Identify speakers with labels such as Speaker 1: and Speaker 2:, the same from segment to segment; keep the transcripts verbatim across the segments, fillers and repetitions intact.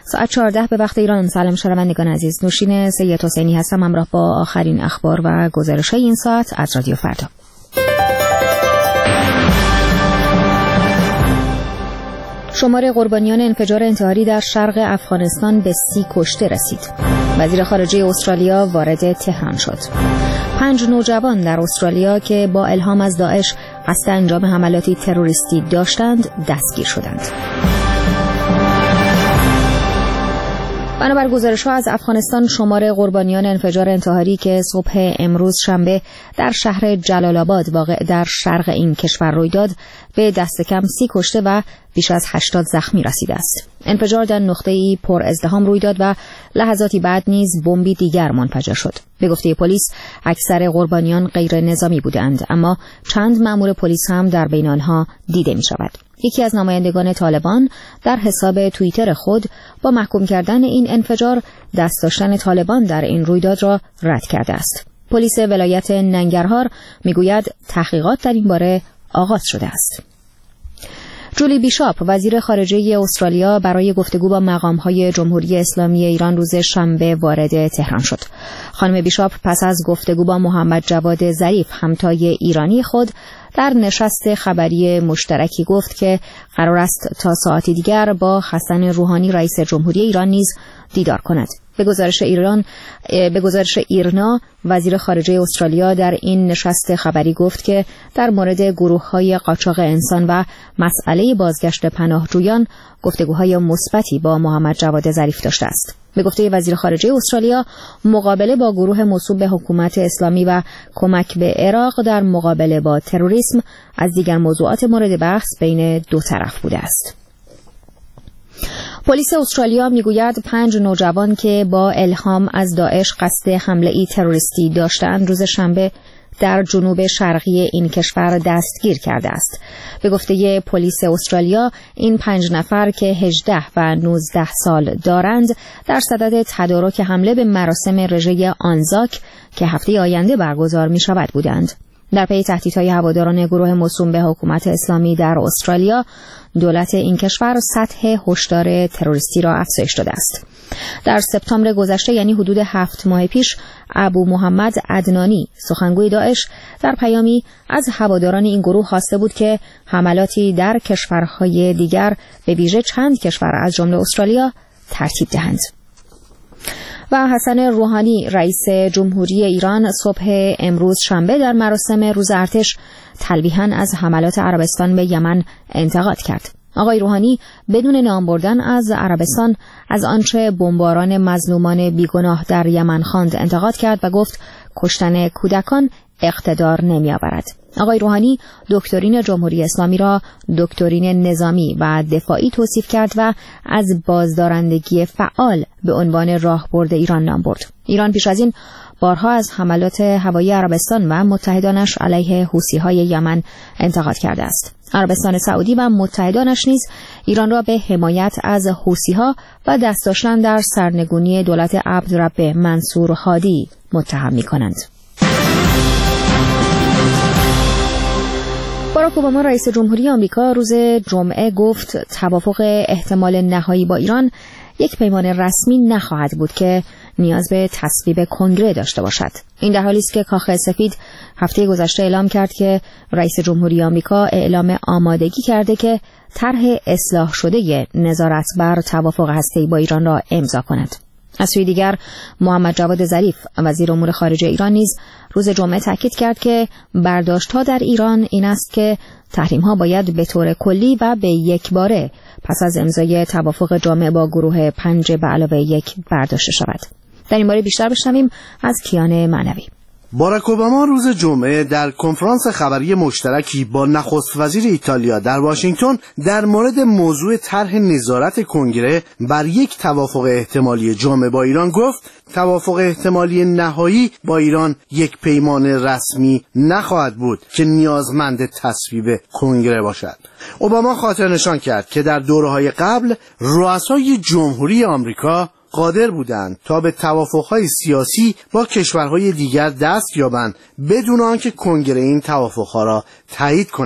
Speaker 1: ساعت چهارده به وقت ایران. سلام شنوندگان عزیز، نوشین سید حسینی هستم همراه با آخرین اخبار و گزارش‌های این ساعت از رادیو فردا. شمار قربانیان انفجار انتحاری در شرق افغانستان به سی کشته رسید. وزیر خارجه استرالیا وارد تهران شد. پنج نوجوان در استرالیا که با الهام از داعش قصد انجام حملاتی تروریستی داشتند دستگیر شدند. بنابر گزارش‌ها از افغانستان، شمار قربانیان انفجار انتحاری که صبح امروز شنبه در شهر جلال آباد واقع در شرق این کشور روی داد به دست کم سی کشته و بیش از هشتاد زخمی رسیده است. انفجار در نقطه‌ای پر ازدحام روی داد و لحظاتی بعد نیز بمبی دیگر منفجر شد. به گفته پلیس اکثر قربانیان غیر نظامی بودند، اما چند مأمور پلیس هم در بین آنها دیده می‌شود. یکی از نمایندگان طالبان در حساب توییتر خود با محکوم کردن این انفجار دست داشتن طالبان در این رویداد را رد کرده است. پلیس ولایت ننگرهار میگوید تحقیقات در این باره آغاز شده است. جولی بیشاپ وزیر خارجه استرالیا برای گفتگو با مقام‌های جمهوری اسلامی ایران روز شنبه وارد تهران شد. خانم بیشاپ پس از گفتگو با محمد جواد ظریف همتای ایرانی خود در نشست خبری مشترکی گفت که قرار است تا ساعتی دیگر با حسن روحانی رئیس جمهوری ایران نیز دیدار کند. به گزارش ایران به گزارش ایرنا وزیر خارجه استرالیا در این نشست خبری گفت که در مورد گروه‌های قاچاق انسان و مسئله بازگشت پناهجویان گفتگوهای مثبتی با محمد جواد ظریف داشته است. به گفته وزیر خارجه استرالیا، مقابله با گروه موسوم به حکومت اسلامی و کمک به عراق در مقابله با تروریسم از دیگر موضوعات مورد بحث بین دو طرف بوده است. پلیس استرالیا میگوید پنج نوجوان که با الهام از داعش قصد حمله‌ای تروریستی داشتند روز شنبه در جنوب شرقی این کشور دستگیر کرده است. به گفته پلیس استرالیا، این پنج نفر که هجده و نوزده سال دارند در صدد تدارک حمله به مراسم رژه آنزاک که هفته آینده برگزار می شود بودند. در پی تهدیدهای هواداران گروه موسوم به حکومت اسلامی در استرالیا، دولت این کشور سطح هشدار تروریستی را افزایش داده است. در سپتامبر گذشته، یعنی حدود هفت ماه پیش، ابو محمد عدنانی سخنگوی داعش در پیامی از هواداران این گروه خواسته بود که حملاتی در کشورهای دیگر به ویژه چند کشور از جمله استرالیا ترتیب دهند. و حسن روحانی رئیس جمهوری ایران صبح امروز شنبه در مراسم روز ارتش تلویحاً از حملات عربستان به یمن انتقاد کرد. آقای روحانی بدون نام بردن از عربستان از آنچه بمباران مظلومان بیگناه در یمن خواند انتقاد کرد و گفت کشتن کودکان اقتدار نمی‌آورد. آقای روحانی دکترین جمهوری اسلامی را دکترین نظامی و دفاعی توصیف کرد و از بازدارندگی فعال به عنوان راهبرد ایران نام برد. ایران پیش از این بارها از حملات هوایی عربستان و متحدانش علیه حوثی‌های یمن انتقاد کرده است. عربستان سعودی و متحدانش نیز ایران را به حمایت از حوثی‌ها و دست داشتن در سرنگونی دولت عبدرب منصور هادی متهم می‌کنند. باراک اوباما رئیس جمهوری آمریکا روز جمعه گفت توافق احتمال نهایی با ایران یک پیمان رسمی نخواهد بود که نیاز به تصویب کنگره داشته باشد. این در حالی است که کاخ سفید هفته گذشته اعلام کرد که رئیس جمهوری آمریکا اعلام آمادگی کرده که طرح اصلاح شده نظارت بر توافق هسته‌ای با ایران را امضا کند. از سوی دیگر محمد جواد ظریف وزیر امور خارجه ایران نیز روز جمعه تاکید کرد که برداشت‌ها در ایران این است که تحریم‌ها باید به طور کلی و به یک باره پس از امضای توافق جامع با گروه پنج به علاوه یک برداشته شود. در این باره بیشتر بشنویم از کیان معنوی.
Speaker 2: باراک اوباما روز جمعه در کنفرانس خبری مشترکی با نخست وزیر ایتالیا در واشنگتن در مورد موضوع طرح نظارت کنگره بر یک توافق احتمالی جامع با ایران گفت توافق احتمالی نهایی با ایران یک پیمان رسمی نخواهد بود که نیازمند تصویب کنگره باشد. اوباما خاطر نشان کرد که در دوره‌های قبل رؤسای جمهوری آمریکا قادر بودند تا به توافق‌های سیاسی با کشورهای دیگر دست یابند بدون آنکه کنگره این توافق‌ها را تایید کند.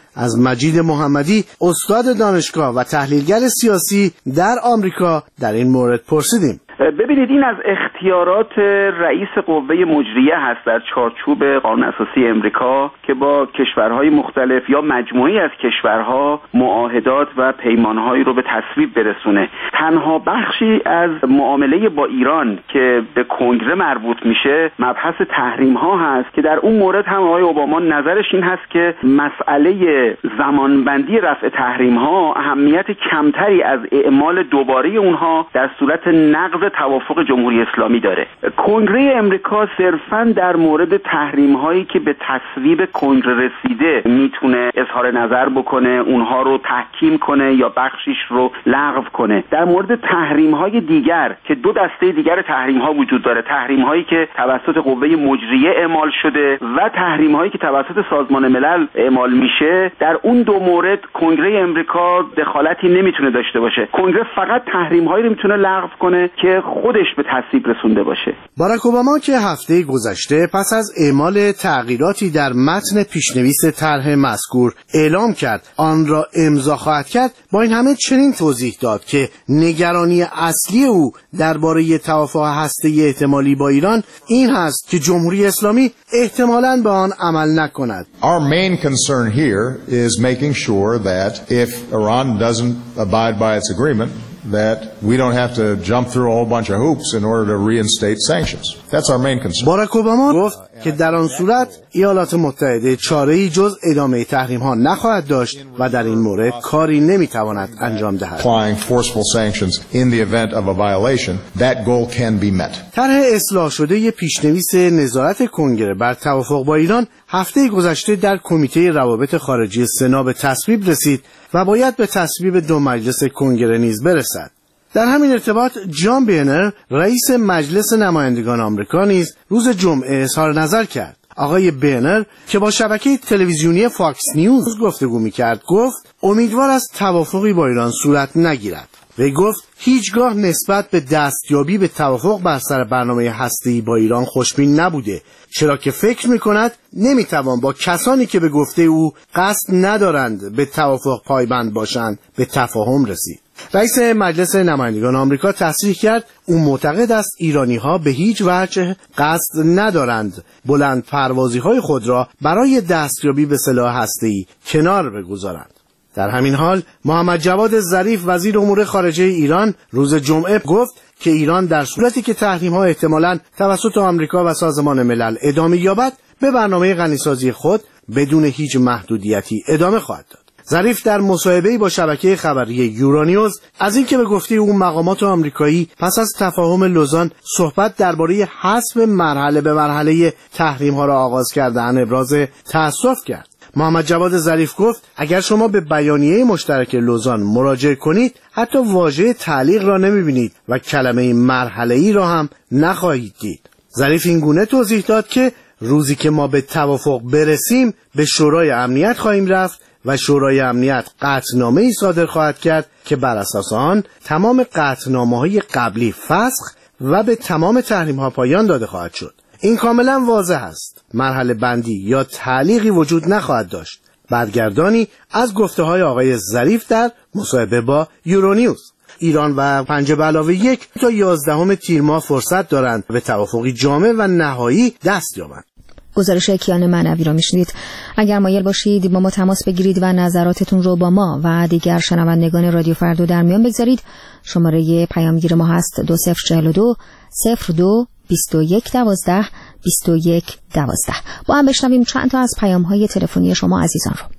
Speaker 2: از مجید محمدی استاد دانشگاه و تحلیلگر سیاسی در آمریکا در این مورد پرسیدیم.
Speaker 3: ببینید، این از اختیارات رئیس قوه مجریه هست در چارچوب قانون اساسی امریکا که با کشورهای مختلف یا مجموعی از کشورها معاهدات و پیمانهایی رو به تصویب برسونه. تنها بخشی از معامله با ایران که به کنگره مربوط میشه مبحث تحریم ها هست که در اون مورد هم آقای اوباما نظرش این هست که مسئله زمانبندی رفع تحریم ها اهمیت کمتری از اعمال دوباره اونها در صورت نقض توافق جمهوری اسلامی داره. کنگره امریکا صرفاً در مورد تحریم هایی که به تصویب کنگره رسیده میتونه اظهار نظر بکنه، اونها رو تحکیم کنه یا بخشیش رو لغو کنه. در مورد تحریم های دیگر که دو دسته دیگر تحریم ها وجود داره، تحریم هایی که توسط قوه مجریه اعمال شده و تحریم هایی که توسط سازمان ملل اعمال میشه، در اون دو مورد کنگره امریکا دخالتی نمیتونه داشته باشه. کنگره فقط تحریم هایی رو میتونه لغو کنه که خودش به تصویب رسونده باشه.
Speaker 2: باراک اوباما که هفته گذشته پس از اعمال تغییراتی در متن پیشنویس طرح مذکور اعلام کرد آن را امضا خواهد کرد، با این همه چنین توضیح داد که نگرانی اصلی او درباره توافق هسته‌ای احتمالی با ایران این هست که جمهوری اسلامی احتمالاً به آن عمل نکند.
Speaker 4: Our main concern here is making sure that if Iran doesn't abide by its agreement that we don't have to jump through a whole bunch of hoops in order to reinstate sanctions. That's our main concern.
Speaker 2: باراک اوباما گفت که در آن صورت ایالات متحده چاره‌ای جز ادامه تحریم‌ها نخواهد داشت و در این مورد کاری نمی‌تواند انجام دهد.
Speaker 4: Applying forceful sanctions in the event of a violation, that goal can be met.
Speaker 2: طرح اصلاح شده پیشنویس نظارت کنگره بر توافق با ایران هفته گذشته در کمیته روابط خارجی سنا به تصویب رسید و باید به تصویب دو مجلس کنگره نیز برسد. در همین ارتباط جان بینر رئیس مجلس نمایندگان آمریکا نیز روز جمعه اظهار نظر کرد. آقای بینر که با شبکه تلویزیونی فاکس نیوز گفتگو می‌کرد گفت امیدوار است توافقی با ایران صورت نگیرد. وی گفت هیچگاه نسبت به دستیابی به توافق بر سر برنامه هسته‌ای با ایران خوشبین نبوده، چرا که فکر می‌کند نمی‌توان با کسانی که به گفته او قصد ندارند به توافق پایبند باشند به تفاهم رسید. رئیس مجلس نمایندگان آمریکا تصریح کرد او معتقد است ایرانی‌ها به هیچ وجه قصد ندارند بلند پروازی‌های خود را برای دستیابی به سلاح هسته‌ای کنار بگذارند. در همین حال محمد جواد ظریف وزیر امور خارجه ایران روز جمعه گفت که ایران در صورتی که تحریم‌ها احتمالاً توسط آمریکا و سازمان ملل ادامه یابد به برنامه غنیسازی خود بدون هیچ محدودیتی ادامه خواهد داد. ظریف در مصاحبه‌ای با شبکه خبری یورونیوز از اینکه به گفته او مقامات آمریکایی پس از تفاهم لوزان صحبت درباره حذف مرحله به مرحله تحریم‌ها را آغاز کردن ابراز تأسف کرد. محمد جواد ظریف گفت اگر شما به بیانیه مشترک لوزان مراجعه کنید حتی واژه تعلیق را نمی‌بینید و کلمه مرحله‌ای را هم نخواهید دید. ظریف این گونه توضیح داد که روزی که ما به توافق برسیم به شورای امنیت خواهیم رفت و شورای امنیت قطعنامه‌ای صادر خواهد کرد که بر اساس آن تمام قطعنامه‌های قبلی فسخ و به تمام تحریم‌ها پایان داده خواهد شد. این کاملا واضح است. مرحله بندی یا تعلیقی وجود نخواهد داشت. برگردانی از گفته‌های آقای ظریف در مصاحبه با یورونیوز. ایران و پنج به علاوه یک تا یازدهم تیر ماه فرصت دارند به توافقی جامع و نهایی دست یابند.
Speaker 1: گزارش کیان معنوی را میشنید. اگر مایل باشید با ما تماس بگیرید و نظراتتون رو با ما و دیگر شنوندگان رادیو فردا در میان بگذارید، شماره پیامگیر ما هست دو صفر چهل و دو صفر دو بیست و یک دوازده بیست و یک دوازده. با هم بشنویم چند تا از پیام‌های تلفنی شما عزیزان رو.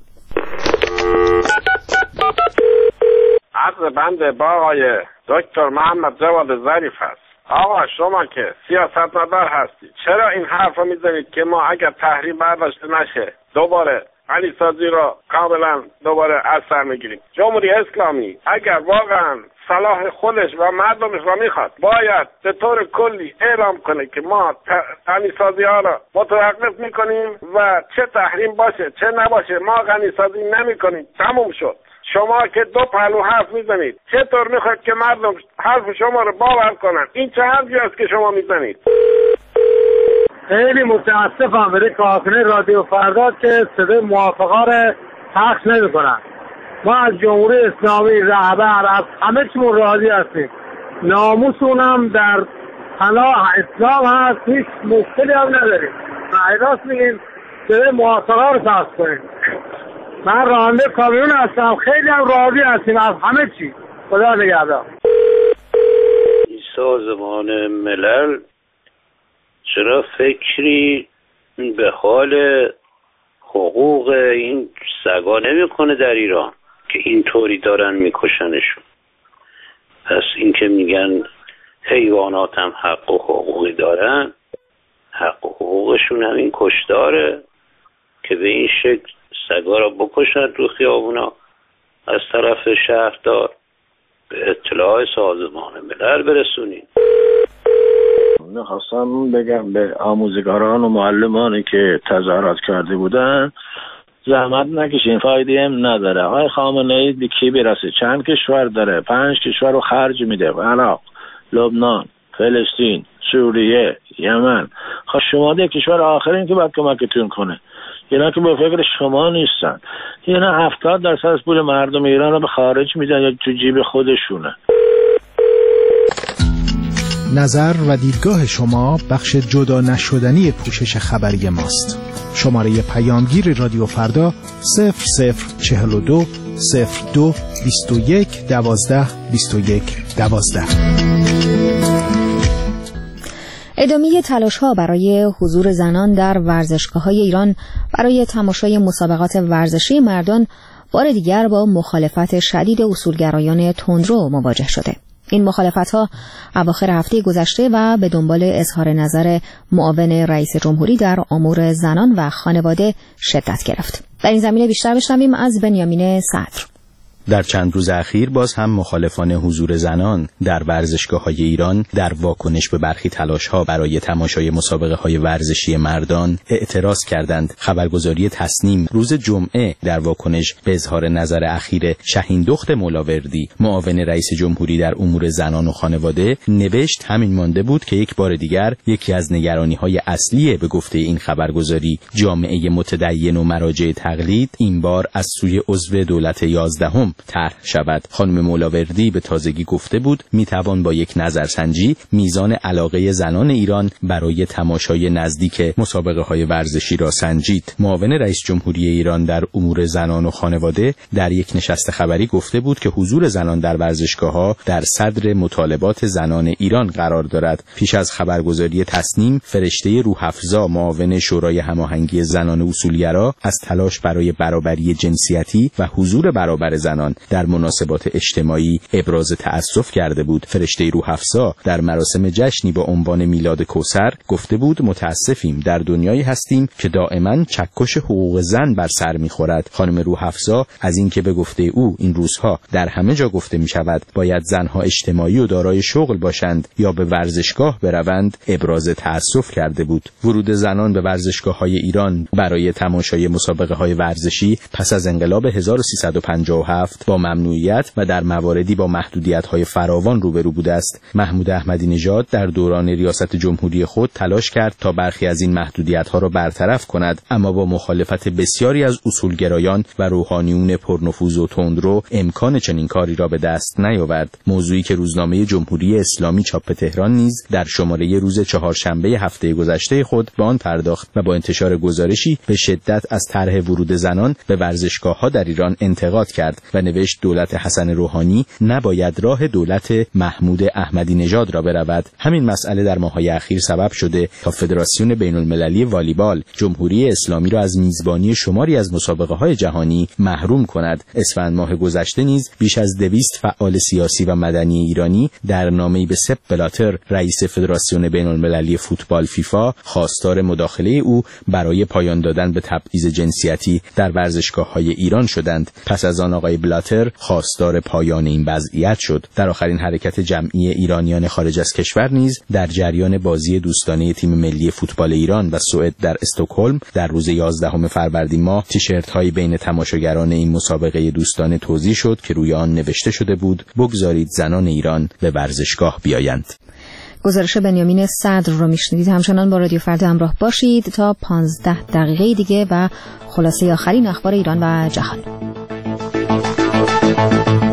Speaker 5: عرض بنده با آقای دکتر محمد جواد ظریف هست. آقا شما که سیاستمدار هستی چرا این حرف رو میزنید که ما اگر تحریم برداشته نشه دوباره غنیسازی رو کاملا دوباره از سر میگیریم؟ جمهوری اسلامی اگر واقعا صلاح خودش و مردمش را میخواد باید به طور کلی اعلام کنه که ما غنیسازی ها را متوقف میکنیم و چه تحریم باشه چه نباشه ما غنیسازی نمیکنیم، تموم شد. شما که دو پهلو حرف میزنید چطور میخواید که مردم حرف شما رو باور کنن؟ این چه حرفی است که شما میزنید؟
Speaker 6: خیلی متاسفم برای کارکنان رادیو فردا که صدای موافقا رو پخش نمیکنن. ما از جمهوری اسلامی رهبر از همه چیمون راضی هستیم. ناموسون هم در پناه اسلام هست، هیچ مشکلی هم نداریم. راست میگیم به محاصره رو پخش کنیم. من راننده کامیون هستم، خیلی هم راضی هستیم از همه چی. خدا نگهدار.
Speaker 7: سازمان ملل چرا فکری به حال حقوق این سگا نمیکنه در ایران که اینطوری دارن میکشنشون؟ پس این که میگن حیوانات هم حق و حقوقی دارن، حق و حقوقشون همین کشتاره که به این شکل سگا را بکشن تو خیابونا از طرف شهردار. به اطلاع سازمان ملل برسونین.
Speaker 8: میخواستم بگم به آموزگاران و معلمانی که تظاهرات کرده بودن زحمت نکشین، فایده هم نداره. آقای خامنه ای به کی برسه؟ چند کشور داره؟ پنج کشور رو خرج میده: عراق، لبنان، فلسطین، سوریه، یمن. خب شما ده کشور آخرین که باید کمکتون کنه. اینا که به فکر شما نیستن. اینا هفتاد درصد از پول مردم ایران رو به خارج میدن یا تو جیب خودشونه.
Speaker 9: نظر و دیدگاه شما بخش جدا نشدنی پوشش خبری ماست. شماره پیامگیر رادیو فردا صفر صفر چهل و دو صفر دو بیست و یک دوازده بیست و یک دوازده.
Speaker 1: ادامه تلاش‌ها برای حضور زنان در ورزشگاه‌های ایران برای تماشای مسابقات ورزشی مردان بار دیگر با مخالفت شدید اصولگرایان تندرو مواجه شده. این مخالفت‌ها اواخر هفته گذشته و به دنبال اظهار نظر معاون رئیس جمهوری در امور زنان و خانواده شدت گرفت. در این زمینه بیشتر بشنویم از بنیامین صدر.
Speaker 10: در چند روز اخیر باز هم مخالفان حضور زنان در ورزشگاه‌های ایران در واکنش به برخی تلاش‌ها برای تماشای مسابقه‌های ورزشی مردان اعتراض کردند. خبرگزاری تصنیم روز جمعه در واکنش به اظهار نظر اخیر شهین دخت مولاوردی معاون رئیس جمهوری در امور زنان و خانواده نوشت همین مانده بود که یک بار دیگر یکی از نگرانی‌های اصلی به گفته این خبرگزاری جامعه متدین و مراجع تقلید این بار از سوی عضو دولت یازدهم طرح شود. خانم مولاوردی به تازگی گفته بود میتوان با یک نظرسنجی میزان علاقه زنان ایران برای تماشای نزدیک مسابقه های ورزشی را سنجید. معاون رئیس جمهوری ایران در امور زنان و خانواده در یک نشست خبری گفته بود که حضور زنان در ورزشگاه‌ها در صدر مطالبات زنان ایران قرار دارد. پیش از خبرگزاری تصنیم فرشته روح‌افزا معاون شورای هماهنگی زنان اصولگرا از تلاش برای برابری جنسیتی و حضور برابر زنان در مناسبات اجتماعی ابراز تأسف کرده بود. فرشته روح‌افزا در مراسم جشنی با عنوان میلاد کوثر گفته بود متاسفیم در دنیایی هستیم که دائما چکش حقوق زن بر سر می‌خورد. خانم روح‌افزا از اینکه به گفته او این روزها در همه جا گفته می‌شود باید زنها اجتماعی و دارای شغل باشند یا به ورزشگاه بروند ابراز تأسف کرده بود. ورود زنان به ورزشگاه‌های ایران برای تماشای مسابقه‌های ورزشی پس از انقلاب هزار و سیصد و پنجاه و هفت با ممنوعیت و در مواردی با محدودیت‌های فراوان روبرو بوده است. محمود احمدی نژاد در دوران ریاست جمهوری خود تلاش کرد تا برخی از این محدودیت‌ها را برطرف کند، اما با مخالفت بسیاری از اصولگرایان و روحانیون پرنفوذ و تندرو امکان چنین کاری را به دست نیاورد. موضوعی که روزنامه جمهوری اسلامی چاپ تهران نیز در شماره روز چهارشنبه هفته گذشته خود به آن پرداخت و با انتشار گزارشی به شدت از طرح ورود زنان به ورزشگاه‌ها در ایران انتقاد کرد و نوشت دولت حسن روحانی نباید راه دولت محمود احمدی نژاد را برود. همین مسئله در ماه‌های اخیر سبب شده تا فدراسیون بین‌المللی والیبال جمهوری اسلامی را از میزبانی شماری از مسابقه‌های جهانی محروم کند. اسفند ماه گذشته نیز بیش از دویست فعال سیاسی و مدنی ایرانی در نامه‌ای به سپ بلاتر رئیس فدراسیون بین‌المللی فوتبال فیفا خواستار مداخله او برای پایان دادن به تبعیض جنسیتی در ورزشگاه‌های ایران شدند. پس از آن آقای بلاتر خواستار پایان این وضعیت شد. در آخرین حرکت جمعی ایرانیان خارج از کشور نیز در جریان بازی دوستانه تیم ملی فوتبال ایران و سوئد در استکهلم در روز یازدهم فروردین ماه تیشرت‌های بین تماشاگران این مسابقه دوستانه توزیع شد که روی آن نوشته شده بود بگذارید زنان ایران به ورزشگاه بیایند.
Speaker 1: گزارش بنیامین صدر رو میشنیدید. همچنان با رادیو فردا همراه باشید تا پانزده دقیقه دیگه و خلاصه آخرین اخبار ایران و جهان.